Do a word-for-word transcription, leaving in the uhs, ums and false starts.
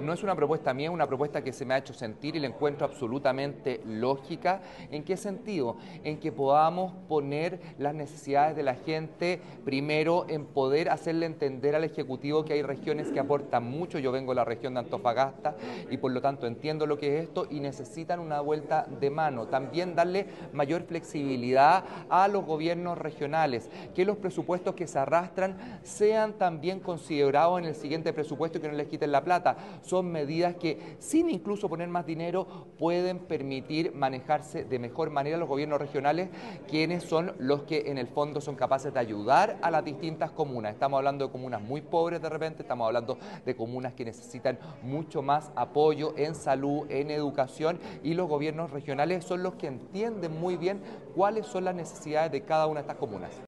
no es una propuesta mía, es una propuesta que se me ha hecho sentir y la encuentro absolutamente lógica. ¿En qué sentido? En que podamos poner las necesidades de la gente primero, en poder hacerle entender al Ejecutivo que hay regiones que aportan mucho. Yo vengo de la región de Antofagasta y por lo tanto entiendo lo que es esto y necesitan una vuelta de mano. También darle mayor flexibilidad a los gobiernos regionales, que los presupuestos que se arrastran sean también considerados en el siguiente presupuesto y que no les quiten la plata. Son medidas que, sin incluso poner más dinero, pueden permitir manejarse de mejor manera los gobiernos regionales, quienes son los que en el fondo son capaces de ayudar a las distintas comunas. Estamos hablando de comunas muy pobres de repente, estamos hablando de comunas que necesitan mucho más apoyo en salud, en educación, y los gobiernos regionales son los que entienden muy bien cuáles son las necesidades de cada una de estas comunas.